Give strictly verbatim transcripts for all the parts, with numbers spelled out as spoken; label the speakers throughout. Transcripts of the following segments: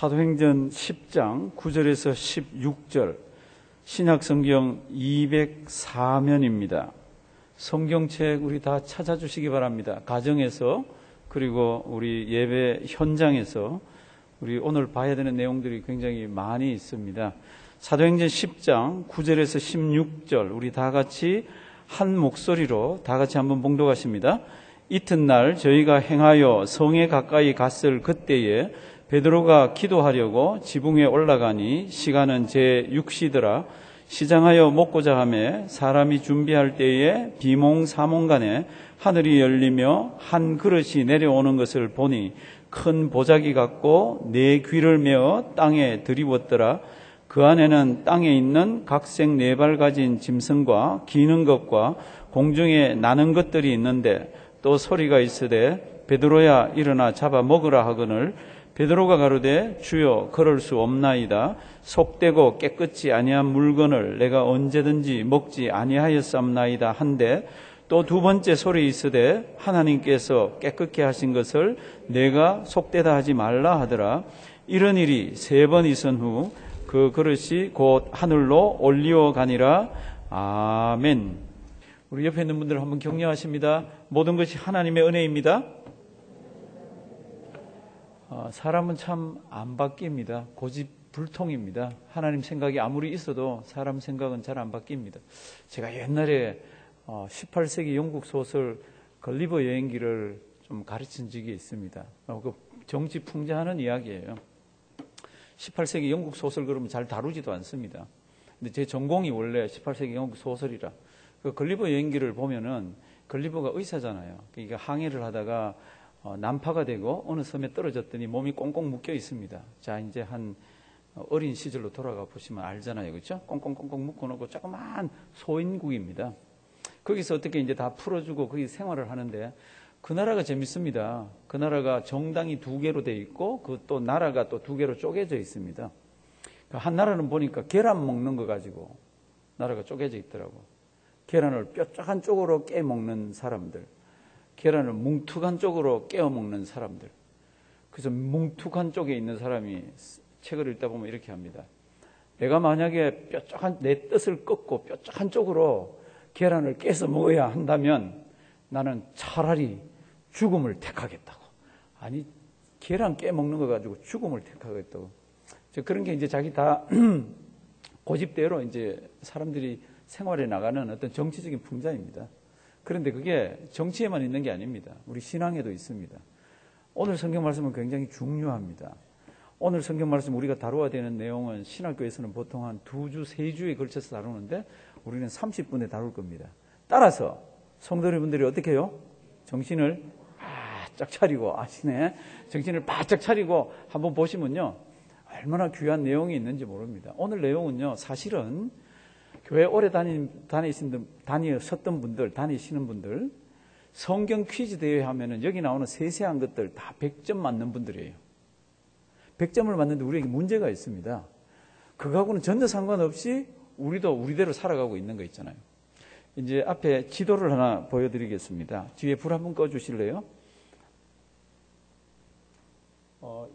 Speaker 1: 사도행전 십 장 구 절에서 십육 절, 신약성경 이백사 면입니다. 성경책 우리 다 찾아주시기 바랍니다. 가정에서, 그리고 우리 예배 현장에서 우리 오늘 봐야 되는 내용들이 굉장히 많이 있습니다. 사도행전 십 장 구 절에서 십육 절, 우리 다 같이 한 목소리로 다 같이 한번 봉독하십니다. 이튿날 저희가 행하여 성에 가까이 갔을 그때에 베드로가 기도하려고 지붕에 올라가니 시간은 제육 시더라. 시장하여 먹고자 하매 사람이 준비할 때에 비몽사몽간에 하늘이 열리며 한 그릇이 내려오는 것을 보니 큰 보자기 같고 네 귀를 메어 땅에 들이웠더라. 그 안에는 땅에 있는 각색 네 발 가진 짐승과 기는 것과 공중에 나는 것들이 있는데, 또 소리가 있으되 베드로야 일어나 잡아 먹으라 하거늘 베드로가 가로되 주여 그럴 수 없나이다. 속되고 깨끗지 아니한 물건을 내가 언제든지 먹지 아니하였사옵나이다 한데, 또 두 번째 소리 있으되 하나님께서 깨끗게 하신 것을 내가 속되다 하지 말라 하더라. 이런 일이 세 번 있은 후 그 그릇이 곧 하늘로 올리어 가니라. 아멘. 우리 옆에 있는 분들 한번 격려하십니다. 모든 것이 하나님의 은혜입니다. 어, 사람은 참 안 바뀝니다. 고집불통입니다. 하나님 생각이 아무리 있어도 사람 생각은 잘 안 바뀝니다. 제가 옛날에 어, 십팔 세기 영국 소설 걸리버 여행기를 좀 가르친 적이 있습니다. 어, 그 정치 풍자하는 이야기예요. 십팔 세기 영국 소설 그러면 잘 다루지도 않습니다. 근데 제 전공이 원래 십팔 세기 영국 소설이라. 그 걸리버 여행기를 보면은 걸리버가 의사잖아요. 그러니까 항해를 하다가 어, 난파가 되고 어느 섬에 떨어졌더니 몸이 꽁꽁 묶여 있습니다. 자, 이제 한 어린 시절로 돌아가 보시면 알잖아요. 그렇죠? 꽁꽁꽁꽁 묶어놓고 조그만 소인국입니다. 거기서 어떻게 이제 다 풀어주고 거기 생활을 하는데, 그 나라가 재밌습니다. 그 나라가 정당이 두 개로 돼 있고 그 또 나라가 또 두 개로 쪼개져 있습니다. 한 나라는 보니까 계란 먹는 거 가지고 나라가 쪼개져 있더라고. 계란을 뾰족한 쪽으로 깨 먹는 사람들, 계란을 뭉툭한 쪽으로 깨어 먹는 사람들. 그래서 뭉툭한 쪽에 있는 사람이 책을 읽다 보면 이렇게 합니다. 내가 만약에 뾰족한 내 뜻을 꺾고 뾰족한 쪽으로 계란을 깨서 먹어야 한다면 나는 차라리 죽음을 택하겠다고. 아니, 계란 깨 먹는 거 가지고 죽음을 택하겠다고. 그런 게 이제 자기 다 고집대로 이제 사람들이 생활에 나가는 어떤 정치적인 풍자입니다. 그런데 그게 정치에만 있는 게 아닙니다. 우리 신앙에도 있습니다. 오늘 성경 말씀은 굉장히 중요합니다. 오늘 성경 말씀 우리가 다루어야 되는 내용은 신학교에서는 보통 한 두 주, 세 주에 걸쳐서 다루는데 우리는 삼십 분에 다룰 겁니다. 따라서 성도 여러분들이 어떻게 해요? 정신을 바짝 차리고, 아시네? 정신을 바짝 차리고 한번 보시면요, 얼마나 귀한 내용이 있는지 모릅니다. 오늘 내용은요, 사실은 교회 오래 다니, 다니신, 다니셨던 분들, 다니시는 분들, 성경 퀴즈 대회 하면은 여기 나오는 세세한 것들 다 백 점 맞는 분들이에요. 백 점을 맞는데 우리에게 문제가 있습니다. 그거하고는 전혀 상관없이 우리도 우리대로 살아가고 있는 거 있잖아요. 이제 앞에 지도를 하나 보여드리겠습니다. 뒤에 불 한번 꺼주실래요? 어,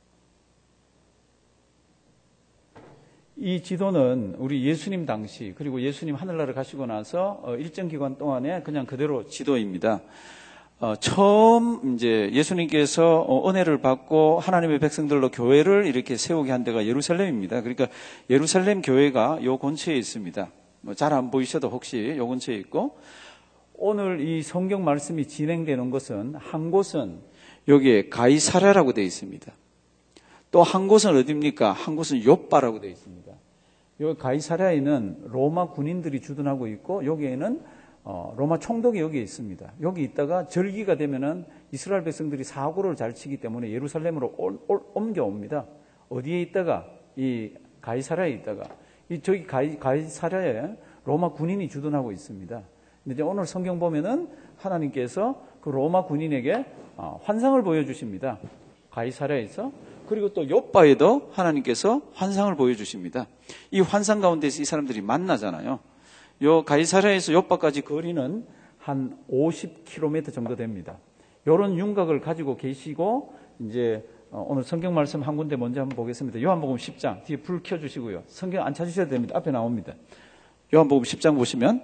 Speaker 1: 이 지도는 우리 예수님 당시, 그리고 예수님 하늘나라 가시고 나서 일정 기간 동안에 그냥 그대로 지도입니다. 어, 처음 이제 예수님께서 은혜를 받고 하나님의 백성들로 교회를 이렇게 세우게 한 데가 예루살렘입니다. 그러니까 예루살렘 교회가 요 근처에 있습니다. 뭐 잘 안 보이셔도 혹시 요 근처에 있고, 오늘 이 성경 말씀이 진행되는 것은 한 곳은 여기에 가이사랴라고 되어 있습니다. 또 한 곳은 어디입니까? 한 곳은 욥바라고 되어 있습니다. 여기 가이사랴에는 로마 군인들이 주둔하고 있고, 여기에는 어, 로마 총독이 여기에 있습니다. 여기 있다가 절기가 되면은 이스라엘 백성들이 사고를 잘 치기 때문에 예루살렘으로 올, 올, 옮겨옵니다. 어디에 있다가? 이 가이사랴에 있다가. 이 저기 가이, 가이사랴에 로마 군인이 주둔하고 있습니다. 근데 이제 오늘 성경 보면은 하나님께서 그 로마 군인에게 어, 환상을 보여주십니다. 가이사랴에서. 그리고 또 욥바에도 하나님께서 환상을 보여주십니다. 이 환상 가운데서 이 사람들이 만나잖아요. 요 가이사랴에서 욥바까지 거리는 한 오십 킬로미터 정도 됩니다. 이런 윤곽을 가지고 계시고 이제 오늘 성경 말씀 한 군데 먼저 한번 보겠습니다. 요한복음 십 장 뒤에 불 켜주시고요. 성경 안 찾으셔도 됩니다. 앞에 나옵니다. 요한복음 십 장 보시면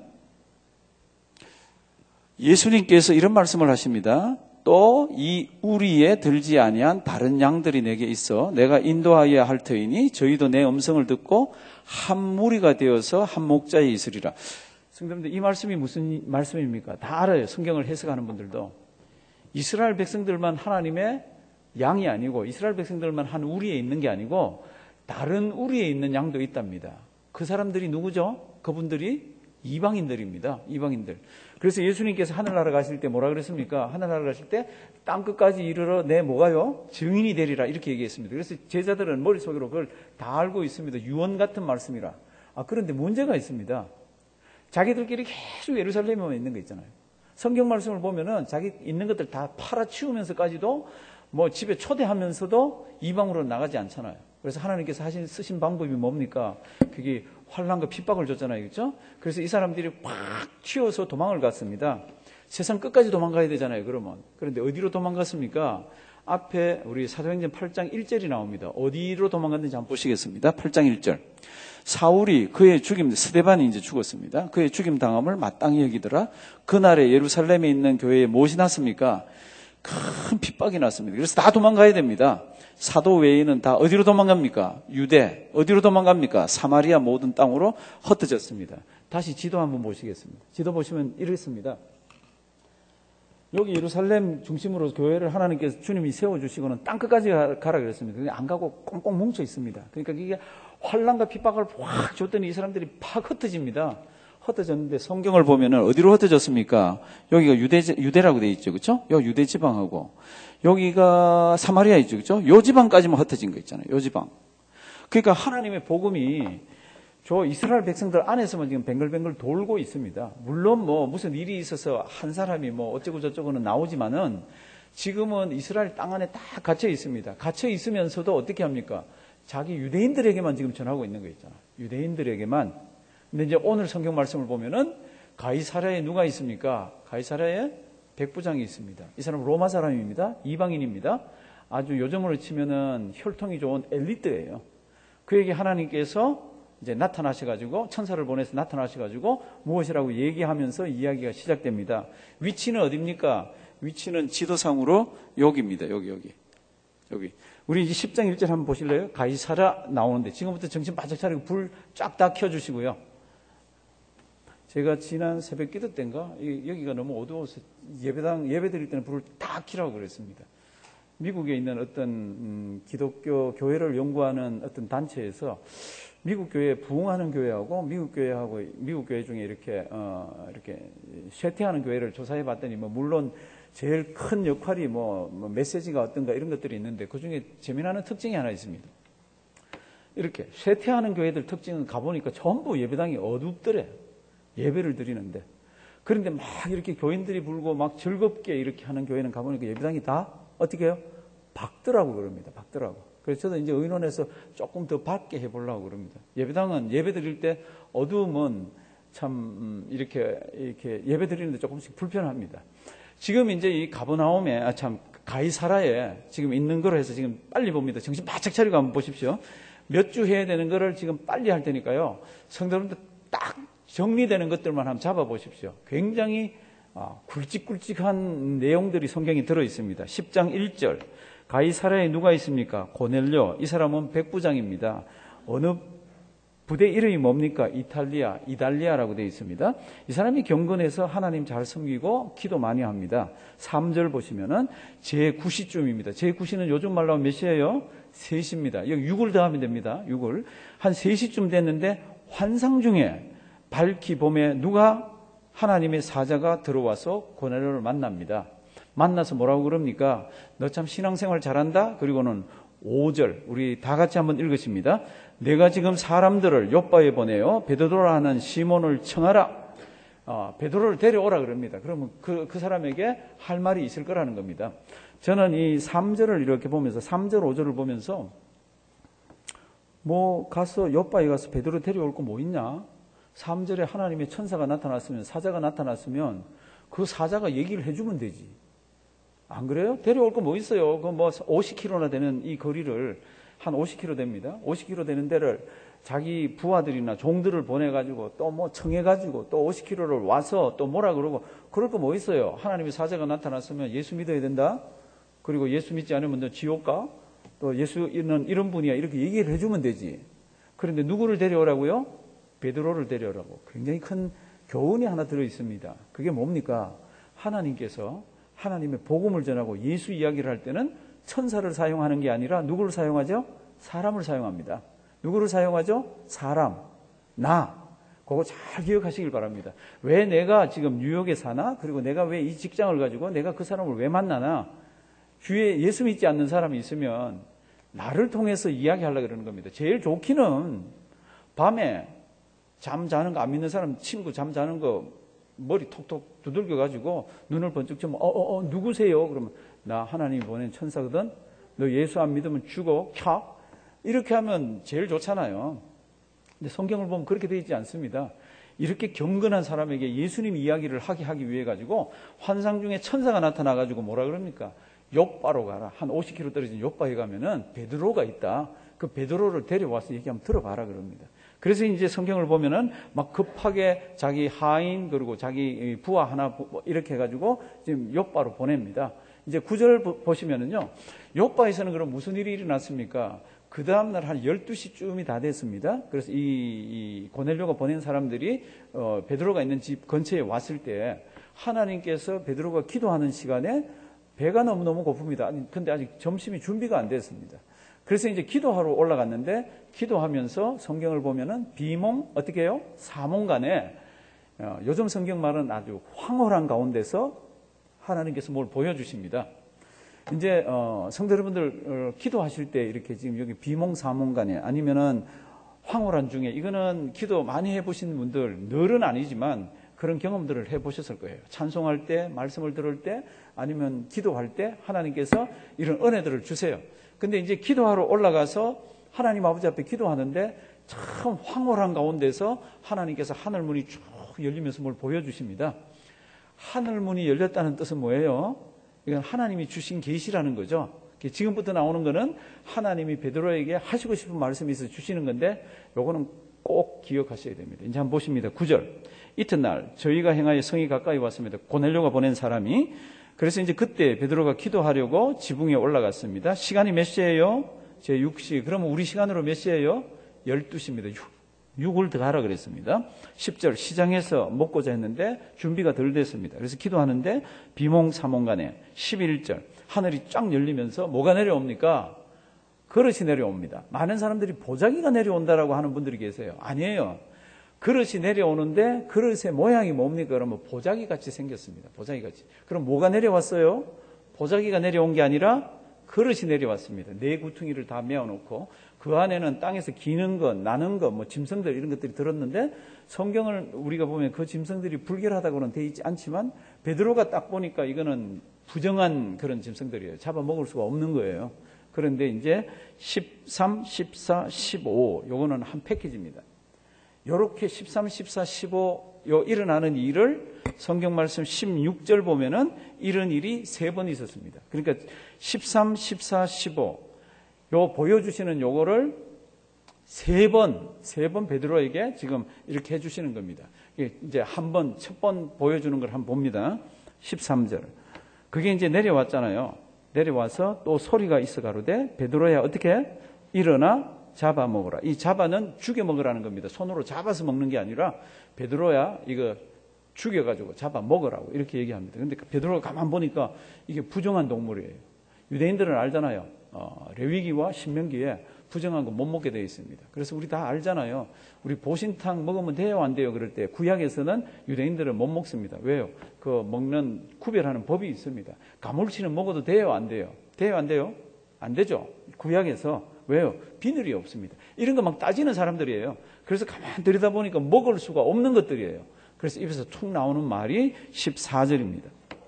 Speaker 1: 예수님께서 이런 말씀을 하십니다. 또 이 우리에 들지 아니한 다른 양들이 내게 있어 내가 인도하여야 할 터이니 저희도 내 음성을 듣고 한 무리가 되어서 한 목자에 있으리라. 성도님들, 이 말씀이 무슨 말씀입니까? 다 알아요. 성경을 해석하는 분들도. 이스라엘 백성들만 하나님의 양이 아니고 이스라엘 백성들만 한 우리에 있는 게 아니고 다른 우리에 있는 양도 있답니다. 그 사람들이 누구죠? 그분들이 이방인들입니다. 이방인들. 그래서 예수님께서 하늘나라 가실 때 뭐라 그랬습니까? 하늘나라 가실 때 땅끝까지 이르러 내 뭐가요? 증인이 되리라 이렇게 얘기했습니다. 그래서 제자들은 머릿속으로 그걸 다 알고 있습니다. 유언 같은 말씀이라. 아, 그런데 문제가 있습니다. 자기들끼리 계속 예루살렘에만 있는 거 있잖아요. 성경 말씀을 보면은 자기 있는 것들 다 팔아치우면서까지도 뭐 집에 초대하면서도 이방으로 나가지 않잖아요. 그래서 하나님께서 하신 쓰신 방법이 뭡니까? 그게 환난과 핍박을 줬잖아요. 그렇죠? 그래서 이 사람들이 팍 튀어서 도망을 갔습니다. 세상 끝까지 도망가야 되잖아요. 그러면. 그런데 어디로 도망갔습니까? 앞에 우리 사도행전 팔 장 일 절이 나옵니다. 어디로 도망갔는지 한번 보시겠습니다. 팔 장 일 절. 사울이 그의 죽임, 스데반이 이제 죽었습니다. 그의 죽임 당함을 마땅히 여기더라. 그날에 예루살렘에 있는 교회에 무엇이 났습니까? 큰 핍박이 났습니다. 그래서 다 도망가야 됩니다. 사도 외에는 다 어디로 도망갑니까? 유대. 어디로 도망갑니까? 사마리아 모든 땅으로 흩어졌습니다. 다시 지도 한번 보시겠습니다. 지도 보시면 이렇습니다. 여기 예루살렘 중심으로 교회를 하나님께서 주님이 세워주시고는 땅끝까지 가라 그랬습니다. 근데 안 가고 꽁꽁 뭉쳐 있습니다. 그러니까 이게 환난과 핍박을 확 줬더니 이 사람들이 팍 흩어집니다. 흩어졌는데 성경을 보면은 어디로 흩어졌습니까? 여기가 유대, 유대라고 되어 있죠. 그렇죠? 요 유대 지방하고 여기가 사마리아 있죠. 그렇죠? 요 지방까지만 흩어진 거 있잖아요. 요 지방. 그러니까 하나님의 복음이 저 이스라엘 백성들 안에서만 지금 뱅글뱅글 돌고 있습니다. 물론 뭐 무슨 일이 있어서 한 사람이 뭐 어쩌고 저쩌고는 나오지만은 지금은 이스라엘 땅 안에 딱 갇혀 있습니다. 갇혀 있으면서도 어떻게 합니까? 자기 유대인들에게만 지금 전하고 있는 거 있잖아요. 유대인들에게만. 근데 이제 오늘 성경 말씀을 보면은 가이사랴에 누가 있습니까? 가이사랴에 백부장이 있습니다. 이 사람은 로마 사람입니다. 이방인입니다. 아주 요즘으로 치면은 혈통이 좋은 엘리트예요. 그에게 하나님께서 이제 나타나셔가지고 천사를 보내서 나타나셔가지고 무엇이라고 얘기하면서 이야기가 시작됩니다. 위치는 어디입니까? 위치는 지도상으로 여기입니다. 여기 여기 여기. 우리 이제 십 장 일 절 한번 보실래요? 가이사랴 나오는데 지금부터 정신 바짝 차리고 불 쫙 다 켜주시고요. 제가 지난 새벽 기도 때인가 여기가 너무 어두워서 예배당 예배 드릴 때는 불을 다 켜라고 그랬습니다. 미국에 있는 어떤 음, 기독교 교회를 연구하는 어떤 단체에서 미국 교회 부흥하는 교회하고 미국 교회하고 미국 교회 중에 이렇게 어, 이렇게 쇠퇴하는 교회를 조사해 봤더니 뭐 물론 제일 큰 역할이 뭐, 뭐 메시지가 어떤가 이런 것들이 있는데 그 중에 재미나는 특징이 하나 있습니다. 이렇게 쇠퇴하는 교회들 특징은 가보니까 전부 예배당이 어둡더래. 예배를 드리는데. 그런데 막 이렇게 교인들이 불고 막 즐겁게 이렇게 하는 교회는 가보니까 예배당이 다 어떻게 해요? 밝더라고 그럽니다. 밝더라고. 그래서 저도 이제 의논해서 조금 더 밝게 해보려고 그럽니다. 예배당은 예배 드릴 때 어두움은 참 이렇게 이렇게 예배 드리는데 조금씩 불편합니다. 지금 이제 이 가버나움에 아 참 가이사랴에 지금 있는 거로 해서 지금 빨리 봅니다. 정신 바짝 차리고 한번 보십시오. 몇 주 해야 되는 거를 지금 빨리 할 테니까요. 성도님들 딱 정리되는 것들만 한번 잡아보십시오. 굉장히 굵직굵직한 내용들이 성경에 들어있습니다. 십 장 일 절. 가이사랴에 누가 있습니까? 고넬료. 이 사람은 백부장입니다. 어느 부대 이름이 뭡니까? 이탈리아, 이달리아라고 되어 있습니다. 이 사람이 경건해서 하나님 잘 섬기고 기도 많이 합니다. 삼 절 보시면은 제구 시쯤입니다. 제구 시는 요즘 말로 하면 몇 시예요? 세 시입니다. 여기 육을 더하면 됩니다. 육을. 한 세 시쯤 됐는데 환상 중에 밝히 봄에 누가 하나님의 사자가 들어와서 고넬료를 만납니다. 만나서 뭐라고 그럽니까? 너 참 신앙생활 잘한다? 그리고는 오 절 우리 다 같이 한번 읽으십니다. 내가 지금 사람들을 요바에 보내요. 베드로라 하는 시몬을 청하라. 어, 베드로를 데려오라 그럽니다. 그러면 그, 그 사람에게 할 말이 있을 거라는 겁니다. 저는 이 삼 절을 이렇게 보면서 삼 절 오 절을 보면서 뭐 가서 요바에 가서 베드로 데려올 거 뭐 있냐? 삼 절에 하나님의 천사가 나타났으면 사자가 나타났으면 그 사자가 얘기를 해주면 되지. 안 그래요? 데려올 거 뭐 있어요? 그 뭐 오십 킬로미터나 되는 이 거리를 한 오십 킬로미터 됩니다. 오십 킬로미터 되는 데를 자기 부하들이나 종들을 보내가지고 또 뭐 청해가지고 또 오십 킬로미터를 와서 또 뭐라 그러고 그럴 거 뭐 있어요? 하나님의 사자가 나타났으면 예수 믿어야 된다? 그리고 예수 믿지 않으면 너 지옥 가? 또 예수는 이런 분이야 이렇게 얘기를 해주면 되지. 그런데 누구를 데려오라고요? 베드로를 데려오라고. 굉장히 큰 교훈이 하나 들어있습니다. 그게 뭡니까? 하나님께서 하나님의 복음을 전하고 예수 이야기를 할 때는 천사를 사용하는 게 아니라 누구를 사용하죠? 사람을 사용합니다. 누구를 사용하죠? 사람, 나. 그거 잘 기억하시길 바랍니다. 왜 내가 지금 뉴욕에 사나? 그리고 내가 왜 이 직장을 가지고 내가 그 사람을 왜 만나나? 주위에 예수 믿지 않는 사람이 있으면 나를 통해서 이야기하려고 그러는 겁니다. 제일 좋기는 밤에 잠 자는 거 안 믿는 사람 친구 잠 자는 거 머리 톡톡 두들겨 가지고 눈을 번쩍 뜨면 어어어 어, 누구세요? 그러면 나 하나님이 보낸 천사거든. 너 예수 안 믿으면 죽어. 캬. 이렇게 하면 제일 좋잖아요. 근데 성경을 보면 그렇게 되어 있지 않습니다. 이렇게 경건한 사람에게 예수님 이야기를 하게 하기 위해 가지고 환상 중에 천사가 나타나 가지고 뭐라 그럽니까? 욥바로 가라. 한 오십 킬로미터 떨어진 욥바에 가면은 베드로가 있다. 그 베드로를 데려와서 얘기하면 들어봐라 그럽니다. 그래서 이제 성경을 보면은 막 급하게 자기 하인 그리고 자기 부하 하나 이렇게 해가지고 지금 욥바로 보냅니다. 이제 구절 보시면은요. 욥바에서는 그럼 무슨 일이 일어났습니까? 그 다음날 한 열두 시쯤이 다 됐습니다. 그래서 이, 이 고넬료가 보낸 사람들이 어, 베드로가 있는 집 근처에 왔을 때 하나님께서 베드로가 기도하는 시간에 배가 너무너무 고픕니다. 아니, 근데 아직 점심이 준비가 안 됐습니다. 그래서 이제 기도하러 올라갔는데 기도하면서 성경을 보면은 비몽 어떻게 해요? 사몽간에 어, 요즘 성경 말은 아주 황홀한 가운데서 하나님께서 뭘 보여주십니다. 이제 어, 성도 여러분들 어, 기도하실 때 이렇게 지금 여기 비몽 사몽간에 아니면은 황홀한 중에 이거는 기도 많이 해보신 분들 늘은 아니지만 그런 경험들을 해보셨을 거예요. 찬송할 때, 말씀을 들을 때, 아니면 기도할 때 하나님께서 이런 은혜들을 주세요. 근데 이제 기도하러 올라가서 하나님 아버지 앞에 기도하는데 참 황홀한 가운데서 하나님께서 하늘문이 쭉 열리면서 뭘 보여주십니다. 하늘문이 열렸다는 뜻은 뭐예요? 이건 하나님이 주신 계시라는 거죠. 지금부터 나오는 거는 하나님이 베드로에게 하시고 싶은 말씀이 있어서 주시는 건데 요거는 꼭 기억하셔야 됩니다. 이제 한번 보십니다. 구 절. 이튿날 저희가 행하여 성이 가까이 왔습니다. 고넬료가 보낸 사람이. 그래서 이제 그때 베드로가 기도하려고 지붕에 올라갔습니다. 시간이 몇 시예요? 제 육 시. 그러면 우리 시간으로 몇 시예요? 열두 시입니다. 육을 더 하라 그랬습니다. 십 절. 시장에서 먹고자 했는데 준비가 덜 됐습니다. 그래서 기도하는데 비몽사몽간에. 십일 절. 하늘이 쫙 열리면서 뭐가 내려옵니까? 그릇이 내려옵니다. 많은 사람들이 보자기가 내려온다라고 하는 분들이 계세요. 아니에요. 그릇이 내려오는데 그릇의 모양이 뭡니까? 그러면 보자기 같이 생겼습니다. 보자기 같이. 그럼 뭐가 내려왔어요? 보자기가 내려온 게 아니라 그릇이 내려왔습니다. 네 구퉁이를 다 메어놓고 그 안에는 땅에서 기는 것, 나는 것, 뭐 짐승들 이런 것들이 들었는데 성경을 우리가 보면 그 짐승들이 불결하다고는 되어 있지 않지만 베드로가 딱 보니까 이거는 부정한 그런 짐승들이에요. 잡아먹을 수가 없는 거예요. 그런데 이제 십삼, 십사, 십오 요거는 한 패키지입니다. 요렇게 십삼, 십사, 십오 요 일어나는 일을 성경 말씀 십육 절 보면은 이런 일이 세 번 있었습니다. 그러니까 십삼, 십사, 십오 요 보여주시는 요거를 세 번, 세 번 베드로에게 지금 이렇게 해주시는 겁니다. 이제 한 번, 첫 번 보여주는 걸 한번 봅니다. 십삼 절. 그게 이제 내려왔잖아요. 내려와서 또 소리가 있어 가로되 베드로야 어떻게 일어나 잡아먹으라. 이 잡아는 죽여먹으라는 겁니다. 손으로 잡아서 먹는 게 아니라 베드로야 이거 죽여가지고 잡아먹으라고 이렇게 얘기합니다. 그런데 베드로가 가만 보니까 이게 부정한 동물이에요. 유대인들은 알잖아요. 어, 레위기와 신명기에 부정한 거 못 먹게 되어 있습니다. 그래서 우리 다 알잖아요. 우리 보신탕 먹으면 돼요 안 돼요? 그럴 때 구약에서는 유대인들은 못 먹습니다. 왜요? 그 먹는 구별하는 법이 있습니다. 가물치는 먹어도 돼요 안 돼요? 돼요 안 돼요? 안 되죠. 구약에서. 왜요? 비늘이 없습니다. 이런 거 막 따지는 사람들이에요. 그래서 가만히 들여다보니까 먹을 수가 없는 것들이에요. 그래서 입에서 툭 나오는 말이 십사 절입니다.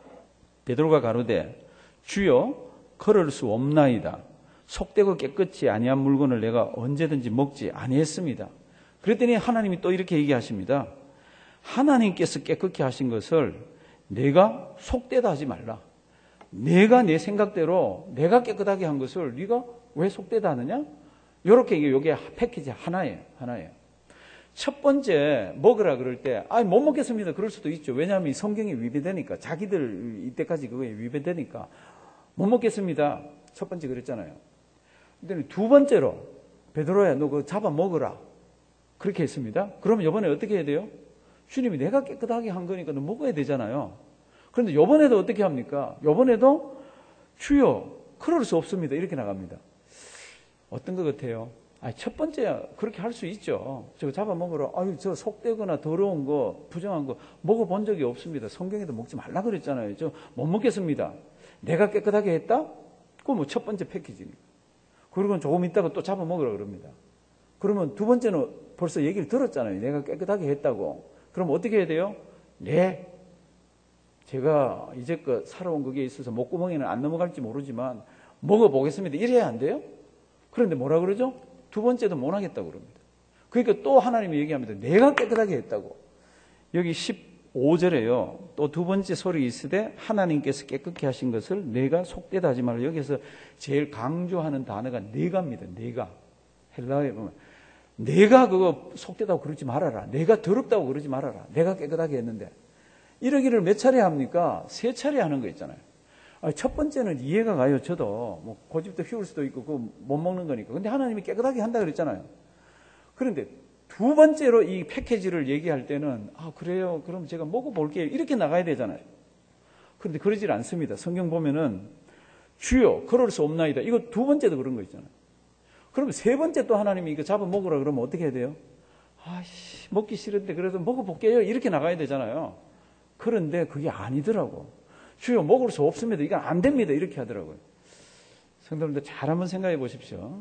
Speaker 1: 베드로가 가로되 주여 걸을 수 없나이다. 속되고 깨끗이 아니한 물건을 내가 언제든지 먹지 아니했습니다. 그랬더니 하나님이 또 이렇게 얘기하십니다. 하나님께서 깨끗게 하신 것을 내가 속되다 하지 말라. 내가 내 생각대로 내가 깨끗하게 한 것을 네가 왜 속되다 하느냐? 이렇게 이게 패키지 하나예요. 하나예요. 첫 번째 먹으라 그럴 때 아, 못 먹겠습니다. 그럴 수도 있죠. 왜냐하면 이 성경이 위배되니까. 자기들 이때까지 그거에 위배되니까 못 먹겠습니다. 첫 번째 그랬잖아요. 근데 두 번째로 베드로야 너 그거 잡아 먹으라. 그렇게 했습니다. 그러면 이번에 어떻게 해야 돼요? 주님이 내가 깨끗하게 한 거니까 너 먹어야 되잖아요. 그런데 이번에도 어떻게 합니까? 이번에도 주여 그럴 수 없습니다. 이렇게 나갑니다. 어떤 것 같아요? 아, 첫 번째 그렇게 할 수 있죠. 저거 잡아먹으러 아유 저 속되거나 더러운 거 부정한 거 먹어본 적이 없습니다. 성경에도 먹지 말라 그랬잖아요. 저 못 먹겠습니다. 내가 깨끗하게 했다? 그건 뭐 첫 번째 패키지니까. 그리고 조금 있다가 또 잡아먹으라 그럽니다. 그러면 두 번째는 벌써 얘기를 들었잖아요. 내가 깨끗하게 했다고. 그럼 어떻게 해야 돼요? 네. 제가 이제껏 살아온 거기에 있어서 목구멍에는 안 넘어갈지 모르지만 먹어보겠습니다. 이래야 안 돼요? 그런데 뭐라 그러죠? 두 번째도 못 하겠다고 그럽니다. 그러니까 또 하나님이 얘기합니다. 내가 깨끗하게 했다고. 여기 십오 절에요. 또 두 번째 소리 있으되 하나님께서 깨끗게 하신 것을 내가 속되다 하지 말라. 여기서 제일 강조하는 단어가 내가입니다. 내가. 헬라어에 보면 내가 그거 속되다고 그러지 말아라. 내가 더럽다고 그러지 말아라. 내가 깨끗하게 했는데. 이러기를 몇 차례 합니까? 세 차례 하는 거 있잖아요. 첫 번째는 이해가 가요. 저도 뭐 고집도 피울 수도 있고 그거 못 먹는 거니까. 근데 하나님이 깨끗하게 한다 그랬잖아요. 그런데 두 번째로 이 패키지를 얘기할 때는 아 그래요. 그럼 제가 먹어볼게요. 이렇게 나가야 되잖아요. 그런데 그러질 않습니다. 성경 보면은 주여 그럴 수 없나이다. 이거 두 번째도 그런 거 있잖아요. 그러면 세 번째 또 하나님이 이거 잡아 먹으라 그러면 어떻게 해야 돼요? 아씨 먹기 싫은데 그래도 먹어볼게요. 이렇게 나가야 되잖아요. 그런데 그게 아니더라고. 주여 먹을 수 없습니다. 이건 안 됩니다. 이렇게 하더라고요. 성도님들 잘 한번 생각해 보십시오.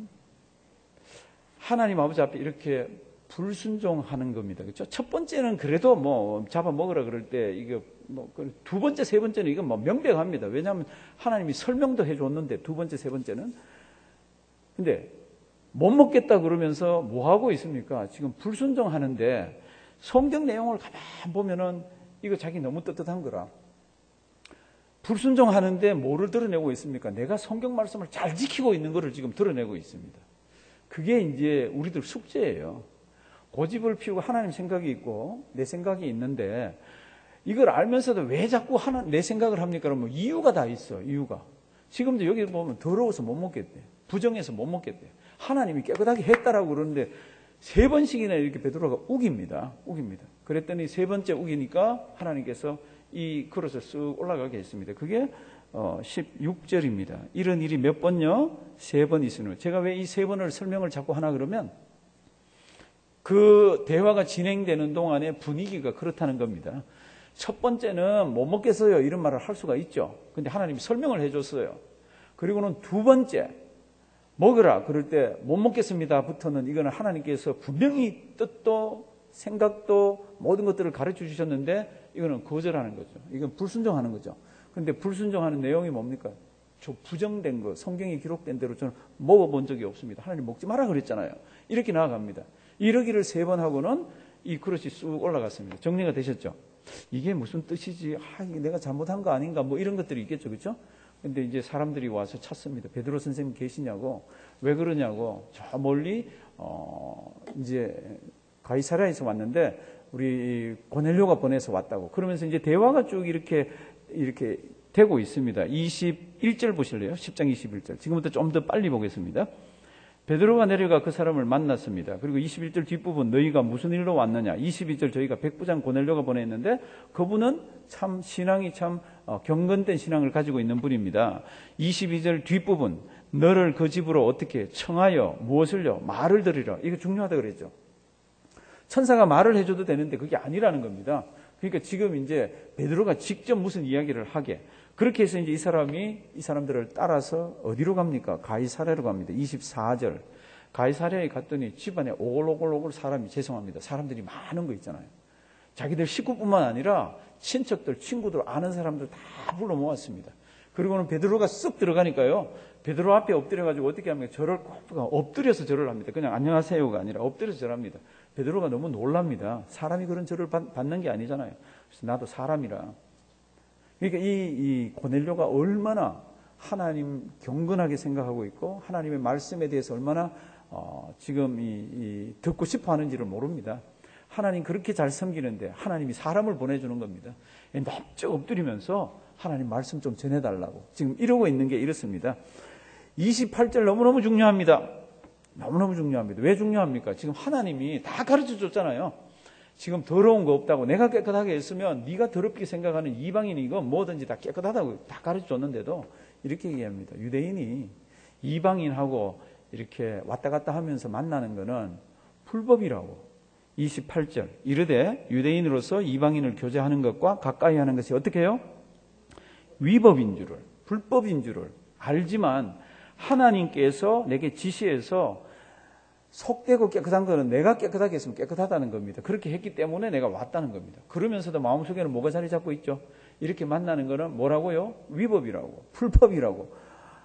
Speaker 1: 하나님 아버지 앞에 이렇게 불순종하는 겁니다. 그렇죠? 첫 번째는 그래도 뭐 잡아 먹으라 그럴 때 이게 뭐 두 번째, 세 번째는 이건 뭐 명백합니다. 왜냐하면 하나님이 설명도 해줬는데 두 번째, 세 번째는. 근데 못 먹겠다 그러면서 뭐 하고 있습니까? 지금 불순종하는데 성경 내용을 가만 보면은 이거 자기 너무 떳떳한 거라. 불순종하는데 뭐를 드러내고 있습니까? 내가 성경 말씀을 잘 지키고 있는 것을 지금 드러내고 있습니다. 그게 이제 우리들 숙제예요. 고집을 피우고 하나님 생각이 있고 내 생각이 있는데 이걸 알면서도 왜 자꾸 하나, 내 생각을 합니까? 그러면 이유가 다 있어. 이유가. 지금도 여기 보면 더러워서 못 먹겠대. 부정해서 못 먹겠대. 하나님이 깨끗하게 했다라고 그러는데 세 번씩이나 이렇게 베드로가 우깁니다. 우깁니다. 그랬더니 세 번째 우기니까 하나님께서 이 그릇을 쓱 올라가게 했습니다. 그게 어 십육 절입니다. 이런 일이 몇 번요? 세 번 있으니. 제가 왜 이 세 번을 설명을 자꾸 하나 그러면 그 대화가 진행되는 동안에 분위기가 그렇다는 겁니다. 첫 번째는 못 먹겠어요. 이런 말을 할 수가 있죠. 근데 하나님이 설명을 해줬어요. 그리고는 두 번째 먹으라 그럴 때 못 먹겠습니다부터는 이거는 하나님께서 분명히 뜻도 생각도 모든 것들을 가르쳐 주셨는데 이거는 거절하는 거죠. 이건 불순종하는 거죠. 그런데 불순종하는 내용이 뭡니까? 저 부정된 거, 성경에 기록된 대로 저는 먹어본 적이 없습니다. 하나님 먹지 마라 그랬잖아요. 이렇게 나아갑니다. 이러기를 세 번 하고는 이 그릇이 쑥 올라갔습니다. 정리가 되셨죠? 이게 무슨 뜻이지? 아, 이게 내가 잘못한 거 아닌가? 뭐 이런 것들이 있겠죠, 그렇죠? 근데 이제 사람들이 와서 찾습니다. 베드로 선생님 계시냐고, 왜 그러냐고, 저 멀리 어 이제 가이사랴에서 왔는데 우리 고넬료가 보내서 왔다고. 그러면서 이제 대화가 쭉 이렇게 이렇게 되고 있습니다. 이십일 절 보실래요? 십 장 이십일 절. 지금부터 좀 더 빨리 보겠습니다. 베드로가 내려가 그 사람을 만났습니다. 그리고 이십일 절 뒷부분 너희가 무슨 일로 왔느냐. 이십이 절 저희가 백부장 고넬료가 보냈는데 그분은 참 신앙이 참 경건된 신앙을 가지고 있는 분입니다. 이십이 절 뒷부분 너를 그 집으로 어떻게 청하여 무엇을요? 말을 들으라. 이거 중요하다 그랬죠. 천사가 말을 해줘도 되는데 그게 아니라는 겁니다. 그러니까 지금 이제 베드로가 직접 무슨 이야기를 하게. 그렇게 해서 이제 이 사람이 이 사람들을 따라서 어디로 갑니까? 가이사랴로 갑니다. 이십사 절. 가이사랴에 갔더니 집안에 오글오글오글 사람이, 죄송합니다. 사람들이 많은 거 있잖아요. 자기들 식구뿐만 아니라 친척들, 친구들, 아는 사람들 다 불러 모았습니다. 그리고는 베드로가 쓱 들어가니까요. 베드로 앞에 엎드려가지고 어떻게 합니까? 절을 꼭 엎드려서 절을 합니다. 그냥 안녕하세요가 아니라 엎드려서 절합니다. 베드로가 너무 놀랍니다. 사람이 그런 절을 받는 게 아니잖아요. 그래서 나도 사람이라. 그러니까 이, 이 고넬료가 얼마나 하나님 경건하게 생각하고 있고 하나님의 말씀에 대해서 얼마나 어, 지금 이, 이 듣고 싶어 하는지를 모릅니다. 하나님 그렇게 잘 섬기는데 하나님이 사람을 보내주는 겁니다. 납작 엎드리면서 하나님 말씀 좀 전해달라고 지금 이러고 있는 게 이렇습니다. 이십팔 절 너무너무 중요합니다. 너무너무 중요합니다. 왜 중요합니까? 지금 하나님이 다 가르쳐 줬잖아요. 지금 더러운 거 없다고. 내가 깨끗하게 했으면 네가 더럽게 생각하는 이방인이건 뭐든지 다 깨끗하다고 다 가르쳐 줬는데도 이렇게 얘기합니다. 유대인이 이방인하고 이렇게 왔다 갔다 하면서 만나는 거는 불법이라고. 이십팔 절 이르되 유대인으로서 이방인을 교제하는 것과 가까이 하는 것이 어떻게 해요? 위법인 줄을, 불법인 줄을 알지만 하나님께서 내게 지시해서 속되고 깨끗한 거는 내가 깨끗하게 했으면 깨끗하다는 겁니다. 그렇게 했기 때문에 내가 왔다는 겁니다. 그러면서도 마음속에는 뭐가 자리 잡고 있죠? 이렇게 만나는 거는 뭐라고요? 위법이라고, 불법이라고.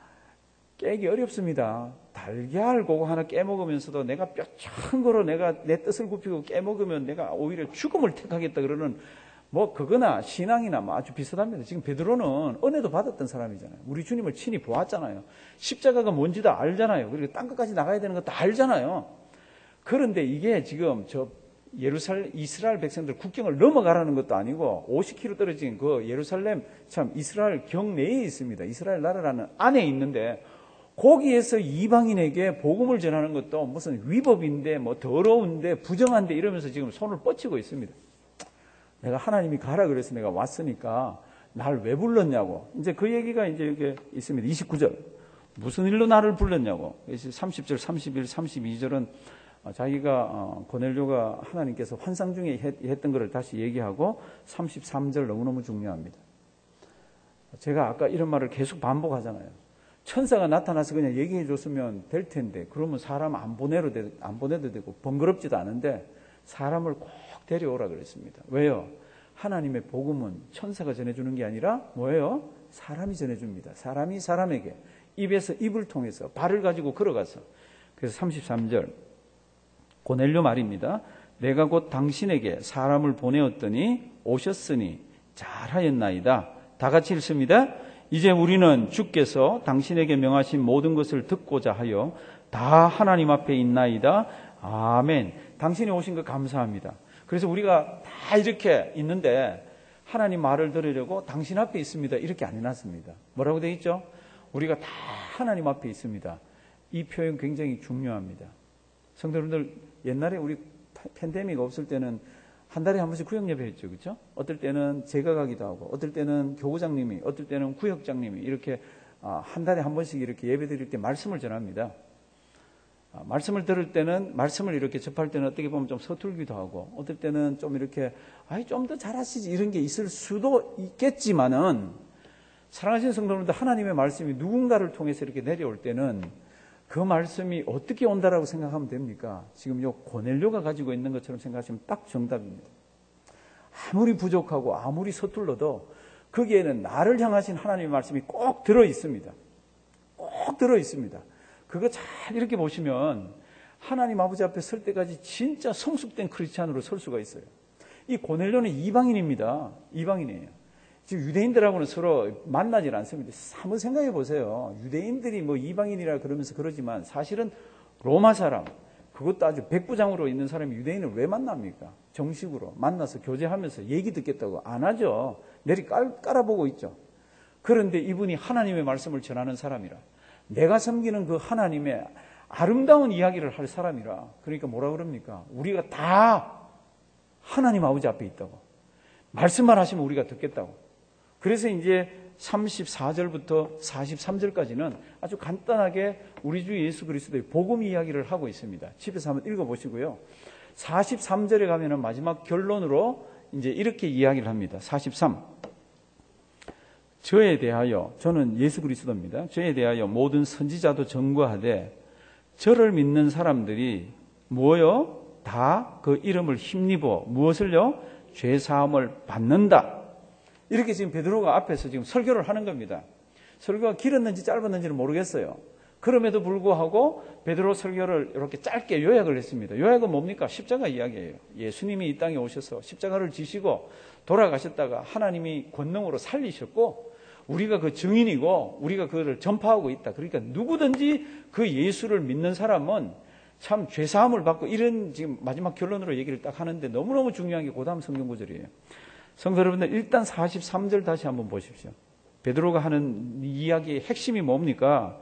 Speaker 1: 깨기 어렵습니다. 달걀 그거 하나 깨먹으면서도 내가 뼈창 거로 내가 내 뜻을 굽히고 깨먹으면 내가 오히려 죽음을 택하겠다 그러는 뭐 그거나 신앙이나 뭐 아주 비슷합니다. 지금 베드로는 은혜도 받았던 사람이잖아요. 우리 주님을 친히 보았잖아요. 십자가가 뭔지도 알잖아요. 그리고 땅 끝까지 나가야 되는 것도 알잖아요. 그런데 이게 지금 저 예루살렘 이스라엘 백성들 국경을 넘어가라는 것도 아니고 오십 킬로미터 떨어진 그 예루살렘 참 이스라엘 경내에 있습니다. 이스라엘 나라라는 안에 있는데 거기에서 이방인에게 복음을 전하는 것도 무슨 위법인데 뭐 더러운데 부정한데 이러면서 지금 손을 뻗치고 있습니다. 내가 하나님이 가라 그래서 내가 왔으니까 날 왜 불렀냐고. 이제 그 얘기가 이제 여기 있습니다. 이십구 절. 무슨 일로 나를 불렀냐고. 삼십 절, 삼십일, 삼십이 절은 자기가 고넬료가 하나님께서 환상 중에 했던 것을 다시 얘기하고 삼십삼 절 너무너무 중요합니다. 제가 아까 이런 말을 계속 반복하잖아요. 천사가 나타나서 그냥 얘기해 줬으면 될 텐데 그러면 사람 안 보내도 되고, 안 보내도 되고 번거롭지도 않은데 사람을 꼭 데려오라 그랬습니다. 왜요? 하나님의 복음은 천사가 전해주는 게 아니라 뭐예요? 사람이 전해줍니다. 사람이 사람에게 입에서 입을 통해서 발을 가지고 걸어가서. 그래서 삼십삼 절 고넬료 말입니다. 내가 곧 당신에게 사람을 보내었더니 오셨으니 잘하였나이다. 다 같이 읽습니다. 이제 우리는 주께서 당신에게 명하신 모든 것을 듣고자 하여 다 하나님 앞에 있나이다. 아멘. 당신이 오신 거 감사합니다. 그래서 우리가 다 이렇게 있는데 하나님 말을 들으려고 당신 앞에 있습니다. 이렇게 안 해놨습니다. 뭐라고 되어 있죠? 우리가 다 하나님 앞에 있습니다. 이 표현 굉장히 중요합니다. 성도님들 옛날에 우리 팬데믹 없을 때는 한 달에 한 번씩 구역 예배 했죠. 그렇죠? 어떨 때는 제가 가기도 하고 어떨 때는 교구장님이 어떨 때는 구역장님이 이렇게 한 달에 한 번씩 이렇게 예배 드릴 때 말씀을 전합니다. 말씀을 들을 때는 말씀을 이렇게 접할 때는 어떻게 보면 좀 서툴기도 하고 어떨 때는 좀 이렇게 아이 좀 더 잘하시지 이런 게 있을 수도 있겠지만은 사랑하시는 성도님들 하나님의 말씀이 누군가를 통해서 이렇게 내려올 때는 그 말씀이 어떻게 온다라고 생각하면 됩니까? 지금 요 고넬료가 가지고 있는 것처럼 생각하시면 딱 정답입니다. 아무리 부족하고 아무리 서툴러도 거기에는 나를 향하신 하나님의 말씀이 꼭 들어 있습니다. 꼭 들어 있습니다. 그거 잘 이렇게 보시면 하나님 아버지 앞에 설 때까지 진짜 성숙된 크리스찬으로 설 수가 있어요. 이 고넬료는 이방인입니다. 이방인이에요. 지금 유대인들하고는 서로 만나질 않습니다. 한번 생각해 보세요. 유대인들이 뭐 이방인이라 그러면서 그러지만 사실은 로마 사람, 그것도 아주 백부장으로 있는 사람이 유대인을 왜 만납니까? 정식으로 만나서 교제하면서 얘기 듣겠다고 안 하죠. 내리 깔, 깔아보고 있죠. 그런데 이분이 하나님의 말씀을 전하는 사람이라, 내가 섬기는 그 하나님의 아름다운 이야기를 할 사람이라, 그러니까 뭐라 그럽니까? 우리가 다 하나님 아버지 앞에 있다고. 말씀만 하시면 우리가 듣겠다고. 그래서 이제 삼십사 절부터 사십삼 절까지는 아주 간단하게 우리 주 예수 그리스도의 복음 이야기를 하고 있습니다. 집에서 한번 읽어보시고요. 사십삼 절에 가면은 마지막 결론으로 이제 이렇게 이야기를 합니다. 사십삼. 저에 대하여, 저는 예수 그리스도입니다. 저에 대하여 모든 선지자도 증거하되 저를 믿는 사람들이 뭐요? 다 그 이름을 힘입어 무엇을요? 죄 사함을 받는다. 이렇게 지금 베드로가 앞에서 지금 설교를 하는 겁니다. 설교가 길었는지 짧았는지는 모르겠어요. 그럼에도 불구하고 베드로 설교를 이렇게 짧게 요약을 했습니다. 요약은 뭡니까? 십자가 이야기예요. 예수님이 이 땅에 오셔서 십자가를 지시고 돌아가셨다가 하나님이 권능으로 살리셨고 우리가 그 증인이고 우리가 그거를 전파하고 있다. 그러니까 누구든지 그 예수를 믿는 사람은 참 죄사함을 받고 이런 지금 마지막 결론으로 얘기를 딱 하는데 너무너무 중요한 게 그 다음 성경 구절이에요. 성도 여러분들 일단 사십삼 절 다시 한번 보십시오. 베드로가 하는 이야기의 핵심이 뭡니까?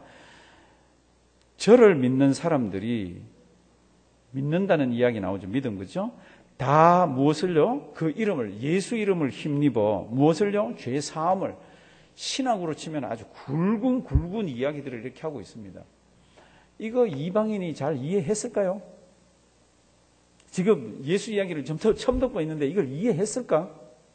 Speaker 1: 저를 믿는 사람들이 믿는다는 이야기 나오죠. 믿음, 그죠? 다 무엇을요? 그 이름을, 예수 이름을 힘입어 무엇을요? 죄 사함을. 신학으로 치면 아주 굵은 굵은 이야기들을 이렇게 하고 있습니다. 이거 이방인이 잘 이해했을까요? 지금 예수 이야기를 처음 듣고 있는데 이걸 이해했을까?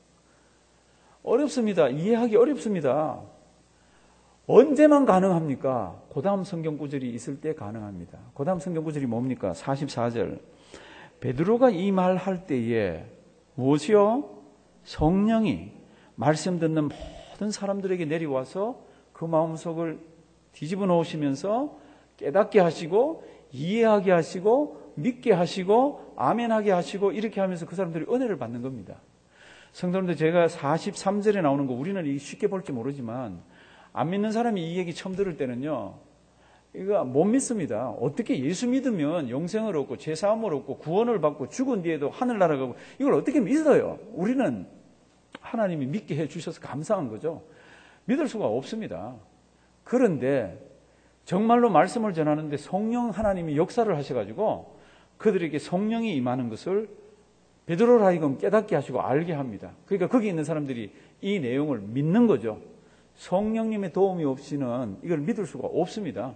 Speaker 1: 어렵습니다. 이해하기 어렵습니다. 언제만 가능합니까? 그 다음 성경 구절이 있을 때 가능합니다. 그 다음 성경 구절이 뭡니까? 사십사 절. 베드로가 이 말 할 때에 무엇이요? 성령이 말씀 듣는 모든 사람들에게 내려와서 그 마음속을 뒤집어 놓으시면서 깨닫게 하시고 이해하게 하시고 믿게 하시고 아멘하게 하시고 이렇게 하면서 그 사람들이 은혜를 받는 겁니다. 성도님들, 제가 사십삼 절에 나오는 거 우리는 쉽게 볼지 모르지만 안 믿는 사람이 이 얘기 처음 들을 때는요, 이거 못 믿습니다. 어떻게 예수 믿으면 영생을 얻고 죄사함을 얻고 구원을 받고 죽은 뒤에도 하늘나라 가고 이걸 어떻게 믿어요? 우리는 하나님이 믿게 해주셔서 감사한 거죠. 믿을 수가 없습니다. 그런데 정말로 말씀을 전하는데 성령 하나님이 역사를 하셔가지고 그들에게 성령이 임하는 것을 베드로를 하여금 깨닫게 하시고 알게 합니다. 그러니까 거기 있는 사람들이 이 내용을 믿는 거죠. 성령님의 도움이 없이는 이걸 믿을 수가 없습니다.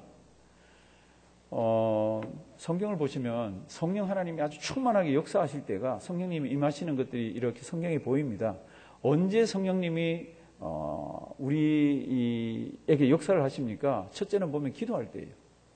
Speaker 1: 어, 성경을 보시면 성령 하나님이 아주 충만하게 역사하실 때가 성령님이 임하시는 것들이 이렇게 성경에 보입니다. 언제 성령님이 어, 우리에게 역사를 하십니까? 첫째는 보면 기도할 때예요.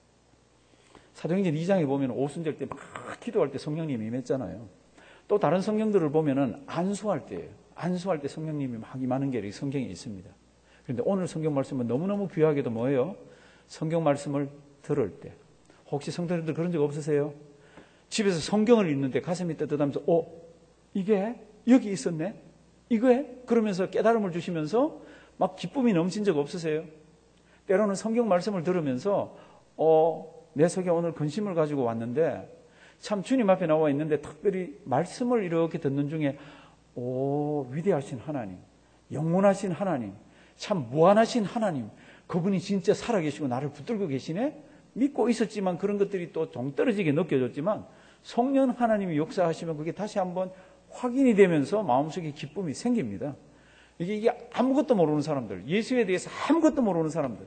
Speaker 1: 사도행전 이 장에 보면 오순절 때 막 기도할 때 성령님이 임했잖아요. 또 다른 성경들을 보면은 안수할 때예요. 안수할 때 성령님이 막 임하는 게 성경에 있습니다. 그런데 오늘 성경 말씀은 너무너무 귀하게도 뭐예요? 성경 말씀을 들을 때. 혹시 성도님들 그런 적 없으세요? 집에서 성경을 읽는데 가슴이 뜨뜻하면서 어? 이게 여기 있었네? 이거에? 그러면서 깨달음을 주시면서 막 기쁨이 넘친 적 없으세요? 때로는 성경 말씀을 들으면서 어, 내 속에 오늘 근심을 가지고 왔는데 참 주님 앞에 나와 있는데 특별히 말씀을 이렇게 듣는 중에 오, 위대하신 하나님, 영원하신 하나님, 참 무한하신 하나님, 그분이 진짜 살아계시고 나를 붙들고 계시네? 믿고 있었지만 그런 것들이 또 동떨어지게 느껴졌지만 성령 하나님이 역사하시면 그게 다시 한번 확인이 되면서 마음속에 기쁨이 생깁니다. 이게, 이게 아무것도 모르는 사람들, 예수에 대해서 아무것도 모르는 사람들,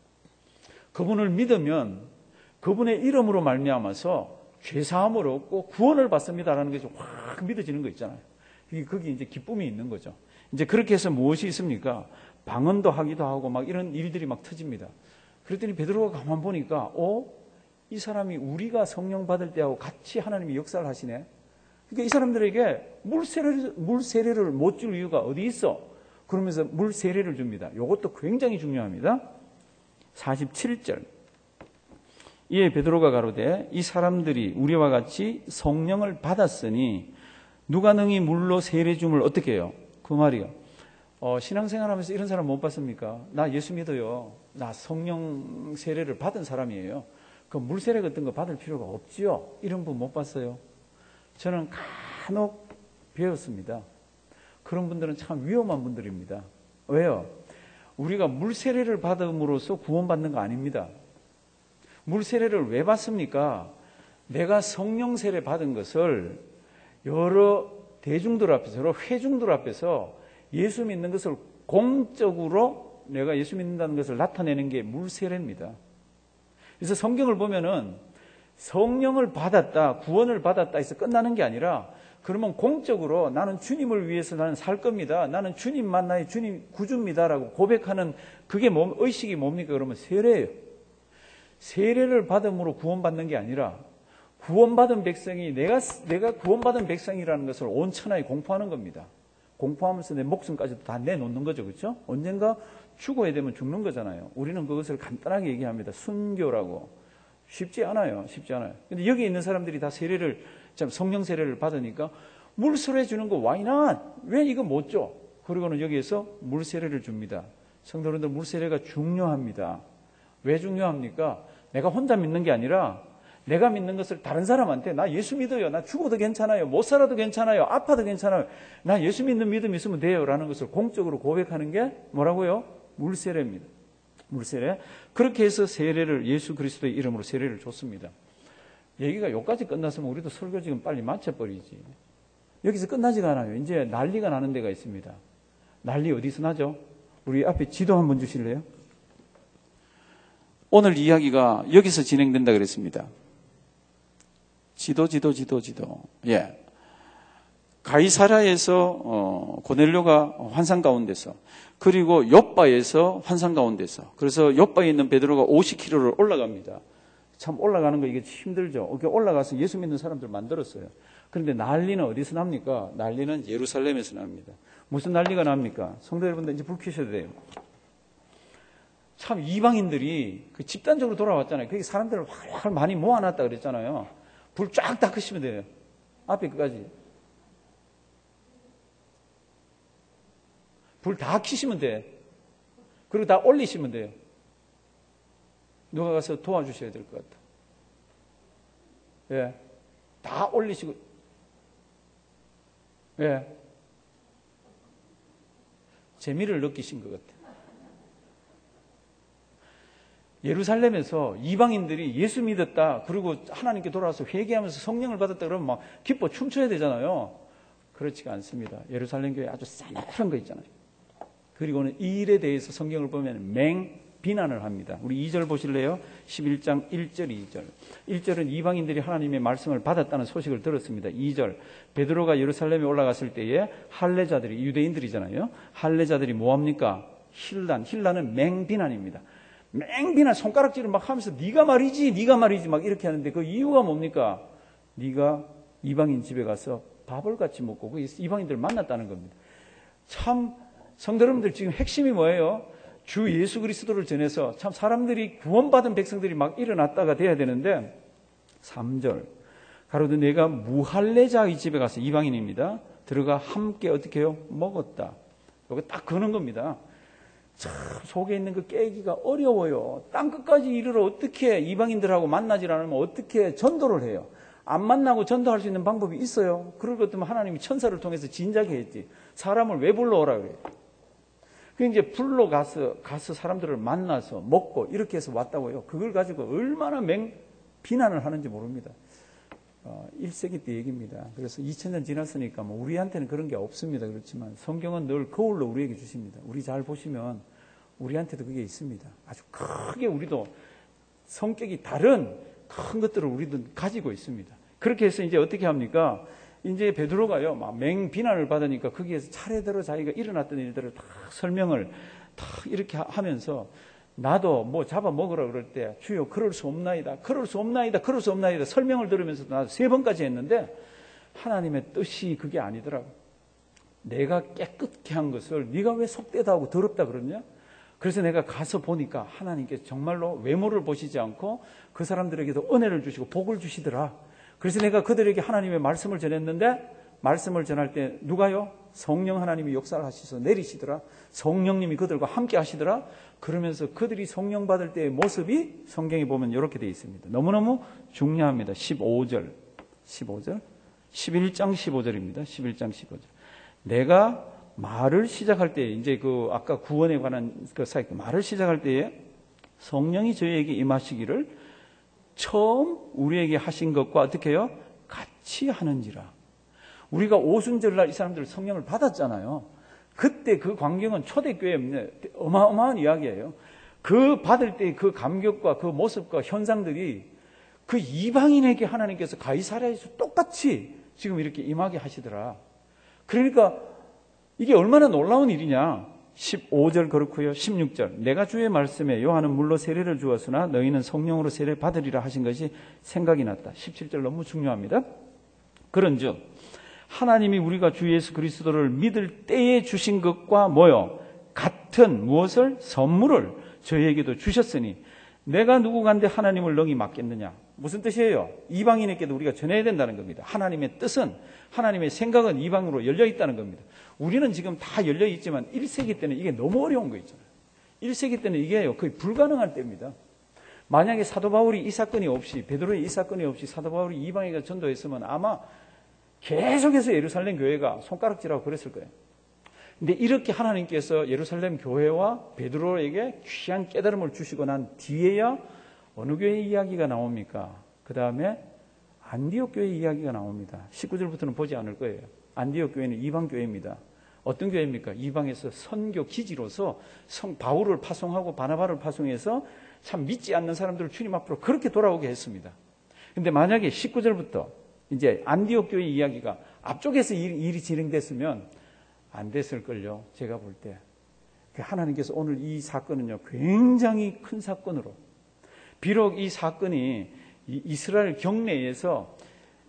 Speaker 1: 그분을 믿으면 그분의 이름으로 말미암아서 죄사함을 얻고 구원을 받습니다라는 것이 확 믿어지는 거 있잖아요. 이게 거기 이제 기쁨이 있는 거죠. 이제 그렇게 해서 무엇이 있습니까? 방언도 하기도 하고 막 이런 일들이 막 터집니다. 그랬더니 베드로가 가만 보니까 어? 이 사람이 우리가 성령 받을 때하고 같이 하나님이 역사를 하시네. 그러니까 이 사람들에게 물 세례를, 물 세례를 못 줄 이유가 어디 있어? 그러면서 물 세례를 줍니다. 이것도 굉장히 중요합니다. 사십칠 절. 이에 베드로가 가로되 이 사람들이 우리와 같이 성령을 받았으니 누가 능히 물로 세례 줌을 어떻게 해요? 그 말이요. 어, 신앙생활하면서 이런 사람 못 봤습니까? 나 예수 믿어요. 나 성령 세례를 받은 사람이에요. 그 물 세례 같은 거 받을 필요가 없지요. 이런 분 못 봤어요. 저는 간혹 배웠습니다. 그런 분들은 참 위험한 분들입니다. 왜요? 우리가 물 세례를 받음으로써 구원받는 거 아닙니다. 물 세례를 왜 받습니까? 내가 성령 세례 받은 것을 여러 대중들 앞에서, 여러 회중들 앞에서 예수 믿는 것을 공적으로 내가 예수 믿는다는 것을 나타내는 게 물 세례입니다. 그래서 성경을 보면은 성령을 받았다, 구원을 받았다 해서 끝나는 게 아니라 그러면 공적으로 나는 주님을 위해서 나는 살 겁니다. 나는 주님만 나의 주님 구주입니다라고 고백하는 그게 뭐, 의식이 뭡니까? 그러면 세례예요. 세례를 받음으로 구원받는 게 아니라 구원받은 백성이 내가, 내가 구원받은 백성이라는 것을 온 천하에 공포하는 겁니다. 공포하면서 내 목숨까지도 다 내놓는 거죠. 그렇죠? 언젠가 죽어야 되면 죽는 거잖아요. 우리는 그것을 간단하게 얘기합니다. 순교라고. 쉽지 않아요. 쉽지 않아요. 근데 여기 있는 사람들이 다 세례를, 참 성령 세례를 받으니까 물 세례 주는 거 why not? 왜 이거 못 줘? 그리고는 여기에서 물 세례를 줍니다. 성도님들, 물 세례가 중요합니다. 왜 중요합니까? 내가 혼자 믿는 게 아니라 내가 믿는 것을 다른 사람한테 나 예수 믿어요. 나 죽어도 괜찮아요. 못 살아도 괜찮아요. 아파도 괜찮아요. 나 예수 믿는 믿음 있으면 돼요. 라는 것을 공적으로 고백하는 게 뭐라고요? 물 세례입니다. 물 세례. 그렇게 해서 세례를 예수 그리스도의 이름으로 세례를 줬습니다. 얘기가 여기까지 끝났으면 우리도 설교 지금 빨리 마쳐버리지. 여기서 끝나지가 않아요. 이제 난리가 나는 데가 있습니다. 난리 어디서 나죠? 우리 앞에 지도 한번 주실래요? 오늘 이야기가 여기서 진행된다 그랬습니다. 지도, 지도, 지도, 지도. 예. 가이사라에서 어, 고넬료가 환상 가운데서, 그리고 욥바에서 환상 가운데서, 그래서 욥바에 있는 베드로가 오십 킬로미터를 올라갑니다. 참 올라가는 거 이게 힘들죠. 이렇게 올라가서 예수 믿는 사람들 만들었어요. 그런데 난리는 어디서 납니까? 난리는 예루살렘에서 납니다. 무슨 난리가 납니까? 성도 여러분들 이제 불 켜셔도 돼요. 참 이방인들이 그 집단적으로 돌아왔잖아요. 그게 사람들을 활활 많이 모아놨다 그랬잖아요. 불 쫙 다 끄시면 돼요. 앞에 끝까지. 불 다 켜시면 돼. 그리고 다 올리시면 돼요. 누가 가서 도와주셔야 될 것 같아. 예. 다 올리시고. 예. 재미를 느끼신 것 같아요. 예루살렘에서 이방인들이 예수 믿었다, 그리고 하나님께 돌아와서 회개하면서 성령을 받았다 그러면 막 기뻐 춤춰야 되잖아요. 그렇지가 않습니다. 예루살렘 교회 아주 싸늘한 거 있잖아요. 그리고는 이 일에 대해서 성경을 보면 맹 비난을 합니다. 우리 이 절 보실래요? 십일 장 일 절, 이 절. 일 절은 이방인들이 하나님의 말씀을 받았다는 소식을 들었습니다. 이 절. 베드로가 예루살렘에 올라갔을 때에 할례자들이, 유대인들이잖아요. 할례자들이 뭐합니까? 힐란. 힐란은 맹비난입니다. 맹비난, 손가락질을 막 하면서 네가 말이지, 네가 말이지 막 이렇게 하는데 그 이유가 뭡니까? 네가 이방인 집에 가서 밥을 같이 먹고 그 이방인들을 만났다는 겁니다. 참 성도 여러분들, 지금 핵심이 뭐예요? 주 예수 그리스도를 전해서 참 사람들이 구원받은 백성들이 막 일어났다가 돼야 되는데, 삼 절. 가로되 내가 무할례자의 집에 가서, 이방인입니다, 들어가 함께 어떻게 해요? 먹었다. 이거 딱 그는 겁니다. 참 속에 있는 그 깨기가 어려워요. 땅끝까지 이르러 어떻게 이방인들하고 만나질 않으면 어떻게 전도를 해요? 안 만나고 전도할 수 있는 방법이 있어요. 그럴 것 같으면 하나님이 천사를 통해서 진작에 했지. 사람을 왜 불러오라 그래요? 그 이제 불러 가서 가서 사람들을 만나서 먹고 이렇게 해서 왔다고요. 그걸 가지고 얼마나 맹 비난을 하는지 모릅니다. 어, 일 세기 때 얘기입니다. 그래서 이천 년 지났으니까 뭐 우리한테는 그런 게 없습니다. 그렇지만 성경은 늘 거울로 우리에게 주십니다. 우리 잘 보시면 우리한테도 그게 있습니다. 아주 크게 우리도 성격이 다른 큰 것들을 우리도 가지고 있습니다. 그렇게 해서 이제 어떻게 합니까? 이제 베드로가요, 막 맹 비난을 받으니까 거기에서 차례대로 자기가 일어났던 일들을 다 설명을 다 이렇게 하면서, 나도 뭐 잡아 먹으라 그럴 때 주여 그럴 수 없나이다, 그럴 수 없나이다, 그럴 수 없나이다 설명을 들으면서 나도 세 번까지 했는데 하나님의 뜻이 그게 아니더라고. 내가 깨끗게 한 것을 네가 왜 속되다 하고 더럽다 그러냐? 그래서 내가 가서 보니까 하나님께서 정말로 외모를 보시지 않고 그 사람들에게도 은혜를 주시고 복을 주시더라. 그래서 내가 그들에게 하나님의 말씀을 전했는데, 말씀을 전할 때 누가요? 성령 하나님이 역사를 하셔서 내리시더라. 성령님이 그들과 함께 하시더라. 그러면서 그들이 성령 받을 때의 모습이 성경에 보면 이렇게 되어 있습니다. 너무너무 중요합니다. 십오 절, 십오 절, 십일 장 십오 절입니다. 십일 장 십오 절. 내가 말을 시작할 때, 이제 그 아까 구원에 관한 그 사역, 말을 시작할 때에 성령이 저희에게 임하시기를 처음 우리에게 하신 것과 어떻게 해요? 같이 하는지라. 우리가 오순절날 이 사람들 성령을 받았잖아요. 그때 그 광경은 초대교회에 어마어마한 이야기예요. 그 받을 때 그 감격과 그 모습과 현상들이 그 이방인에게 하나님께서 가이사랴에서 똑같이 지금 이렇게 임하게 하시더라. 그러니까 이게 얼마나 놀라운 일이냐. 십오 절 그렇고요. 십육 절. 내가 주의 말씀에 요한은 물로 세례를 주었으나 너희는 성령으로 세례 받으리라 하신 것이 생각이 났다. 십칠 절 너무 중요합니다. 그런즉 하나님이 우리가 주 예수 그리스도를 믿을 때에 주신 것과 뭐요? 같은 무엇을? 선물을 저희에게도 주셨으니 내가 누구간데 하나님을 능히 맡겠느냐? 무슨 뜻이에요? 이방인에게도 우리가 전해야 된다는 겁니다. 하나님의 뜻은, 하나님의 생각은 이방으로 열려 있다는 겁니다. 우리는 지금 다 열려 있지만 일 세기 때는 이게 너무 어려운 거 있잖아요. 일 세기 때는 이게 거의 불가능한 때입니다. 만약에 사도 바울이 이 사건이 없이, 베드로의 이 사건이 없이 사도 바울이 이방인에게 전도했으면 아마 계속해서 예루살렘 교회가 손가락질하고 그랬을 거예요. 근데 이렇게 하나님께서 예루살렘 교회와 베드로에게 귀한 깨달음을 주시고 난 뒤에야 어느 교회 이야기가 나옵니까? 그 다음에 안디옥 교회 이야기가 나옵니다. 십구 절부터는 보지 않을 거예요. 안디옥 교회는 이방 교회입니다. 어떤 교회입니까? 이방에서 선교 기지로서 성 바울을 파송하고 바나바를 파송해서 참 믿지 않는 사람들을 주님 앞으로 그렇게 돌아오게 했습니다. 근데 만약에 십구 절부터 이제 안디옥 교회 이야기가 앞쪽에서 일이 진행됐으면 안 됐을걸요. 제가 볼 때. 하나님께서 오늘 이 사건은요, 굉장히 큰 사건으로, 비록 이 사건이 이스라엘 경내에서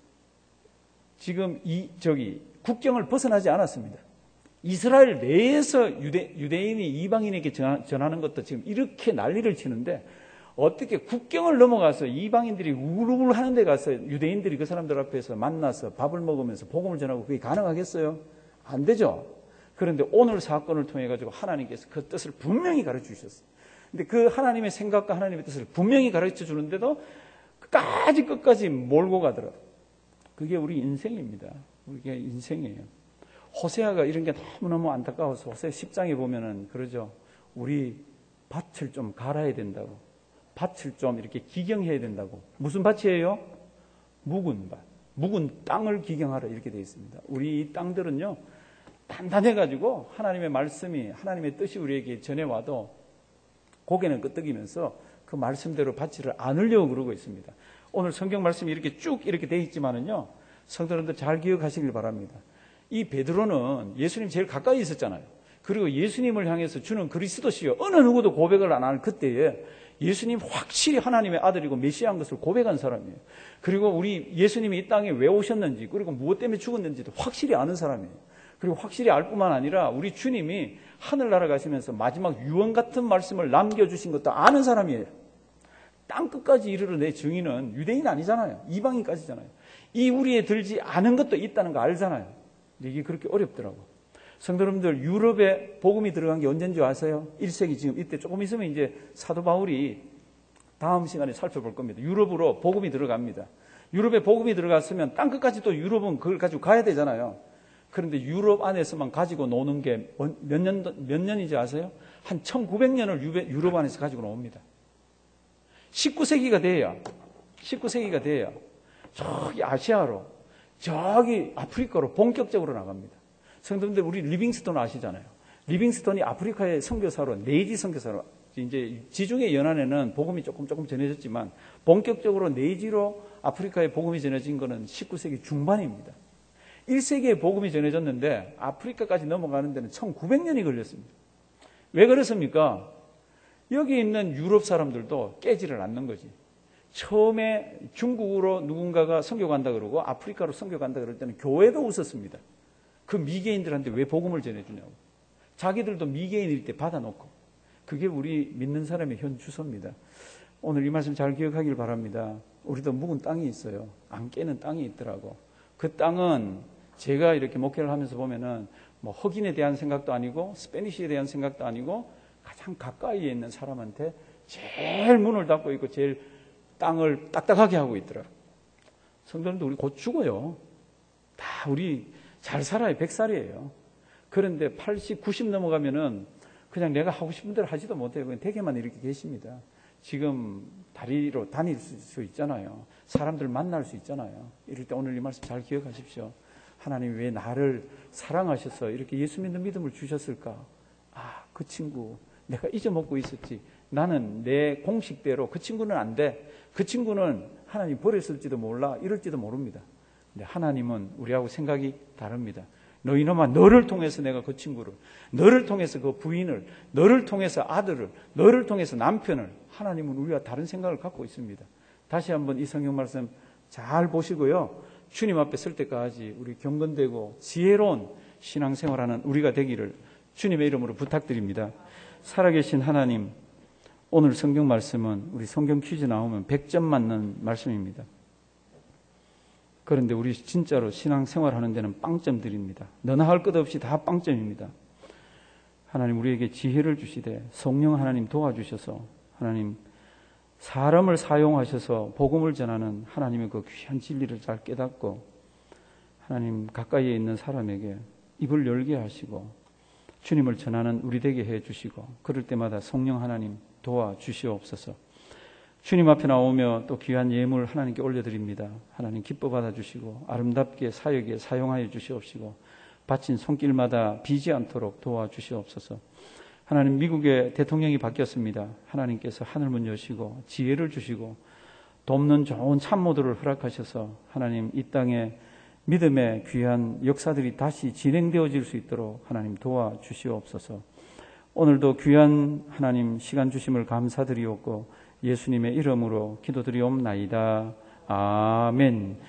Speaker 1: 지금 이, 저기, 국경을 벗어나지 않았습니다. 이스라엘 내에서 유대, 유대인이 이방인에게 전하는 것도 지금 이렇게 난리를 치는데, 어떻게 국경을 넘어가서 이방인들이 우르르 하는 데 가서 유대인들이 그 사람들 앞에서 만나서 밥을 먹으면서 복음을 전하고 그게 가능하겠어요? 안 되죠. 그런데 오늘 사건을 통해 가지고 하나님께서 그 뜻을 분명히 가르쳐 주셨어요. 근데 그 하나님의 생각과 하나님의 뜻을 분명히 가르쳐 주는데도 끝까지 끝까지 몰고 가더라. 그게 우리 인생입니다. 우리가 인생이에요. 호세아가 이런 게 너무너무 안타까워서 호세 십 장에 보면은 그러죠. 우리 밭을 좀 갈아야 된다고. 밭을 좀 이렇게 기경해야 된다고. 무슨 밭이에요? 묵은 밭. 묵은 땅을 기경하라 이렇게 되어 있습니다. 우리 이 땅들은요, 단단해가지고 하나님의 말씀이, 하나님의 뜻이 우리에게 전해와도 고개는 끄덕이면서 그 말씀대로 받지를 않으려고 그러고 있습니다. 오늘 성경 말씀이 이렇게 쭉 이렇게 되어 있지만은요, 성도님들 잘 기억하시길 바랍니다. 이 베드로는 예수님 제일 가까이 있었잖아요. 그리고 예수님을 향해서 주는 그리스도시요, 어느 누구도 고백을 안 하는 그때에 예수님 확실히 하나님의 아들이고 메시아인 것을 고백한 사람이에요. 그리고 우리 예수님이 이 땅에 왜 오셨는지, 그리고 무엇 때문에 죽었는지도 확실히 아는 사람이에요. 그리고 확실히 알 뿐만 아니라 우리 주님이 하늘나라 가시면서 마지막 유언 같은 말씀을 남겨주신 것도 아는 사람이에요. 땅끝까지 이르러 내 증인은 유대인 아니잖아요. 이방인까지잖아요. 이 우리에 들지 않은 것도 있다는 거 알잖아요. 근데 이게 그렇게 어렵더라고. 성도 여러분들, 유럽에 복음이 들어간 게 언제인 줄 아세요? 일 세기 지금 이때 조금 있으면 이제 사도 바울이 다음 시간에 살펴볼 겁니다. 유럽으로 복음이 들어갑니다. 유럽에 복음이 들어갔으면 땅끝까지 또 유럽은 그걸 가지고 가야 되잖아요. 그런데 유럽 안에서만 가지고 노는 게 몇 년, 몇 년인지 아세요? 한 천구백 년을 유럽 안에서 가지고 놉니다. 십구 세기가 돼야, 십구 세기가 돼야 저기 아시아로, 저기 아프리카로 본격적으로 나갑니다. 성도님들, 우리 리빙스톤 아시잖아요. 리빙스톤이 아프리카의 선교사로, 네이지 선교사로, 이제 지중해 연안에는 복음이 조금 조금 전해졌지만 본격적으로 네이지로 아프리카에 복음이 전해진 거는 십구 세기 중반입니다. 일 세기에 복음이 전해졌는데 아프리카까지 넘어가는 데는 천구백 년이 걸렸습니다. 왜 그렇습니까? 여기 있는 유럽 사람들도 깨지를 않는 거지. 처음에 중국으로 누군가가 선교 간다 그러고 아프리카로 선교 간다 그럴 때는 교회도 웃었습니다. 그 미개인들한테 왜 복음을 전해주냐고. 자기들도 미개인일 때 받아놓고. 그게 우리 믿는 사람의 현 주소입니다. 오늘 이 말씀 잘 기억하길 바랍니다. 우리도 묵은 땅이 있어요. 안 깨는 땅이 있더라고. 그 땅은 제가 이렇게 목회를 하면서 보면은 뭐 흑인에 대한 생각도 아니고 스페니쉬에 대한 생각도 아니고 가장 가까이에 있는 사람한테 제일 문을 닫고 있고 제일 땅을 딱딱하게 하고 있더라고. 성도님도 우리 곧 죽어요. 다 우리 잘 살아요. 백 살이에요. 그런데 팔십, 구십 넘어가면은 그냥 내가 하고 싶은 대로 하지도 못해요. 그냥 댁에만 이렇게 계십니다. 지금 다리로 다닐 수 있잖아요. 사람들 만날 수 있잖아요. 이럴 때 오늘 이 말씀 잘 기억하십시오. 하나님이 왜 나를 사랑하셔서 이렇게 예수 믿는 믿음을 주셨을까? 아, 그 친구 내가 잊어먹고 있었지. 나는 내 공식대로 그 친구는 안 돼. 그 친구는 하나님 버렸을지도 몰라. 이럴지도 모릅니다. 근데 하나님은 우리하고 생각이 다릅니다. 너 이놈아, 너를 통해서 내가 그 친구를, 너를 통해서 그 부인을, 너를 통해서 아들을, 너를 통해서 남편을, 하나님은 우리와 다른 생각을 갖고 있습니다. 다시 한번 이 성경 말씀 잘 보시고요. 주님 앞에 설 때까지 우리 경건되고 지혜로운 신앙생활하는 우리가 되기를 주님의 이름으로 부탁드립니다. 살아계신 하나님, 오늘 성경 말씀은 우리 성경 퀴즈 나오면 백 점 맞는 말씀입니다. 그런데 우리 진짜로 신앙생활 하는 데는 빵점 드립니다. 너나 할 것 없이 다 빵점입니다. 하나님 우리에게 지혜를 주시되 성령 하나님 도와주셔서 하나님 사람을 사용하셔서 복음을 전하는 하나님의 그 귀한 진리를 잘 깨닫고 하나님 가까이에 있는 사람에게 입을 열게 하시고 주님을 전하는 우리 되게 해 주시고 그럴 때마다 성령 하나님 도와주시옵소서. 주님 앞에 나오며 또 귀한 예물 하나님께 올려드립니다. 하나님 기뻐 받아주시고 아름답게 사역에 사용하여 주시옵시고 바친 손길마다 비지 않도록 도와주시옵소서. 하나님 미국의 대통령이 바뀌었습니다. 하나님께서 하늘문 여시고 지혜를 주시고 돕는 좋은 참모들을 허락하셔서 하나님 이 땅에 믿음의 귀한 역사들이 다시 진행되어질 수 있도록 하나님 도와주시옵소서. 오늘도 귀한 하나님 시간 주심을 감사드리옵고 예수님의 이름으로 기도드리옵나이다. 아멘.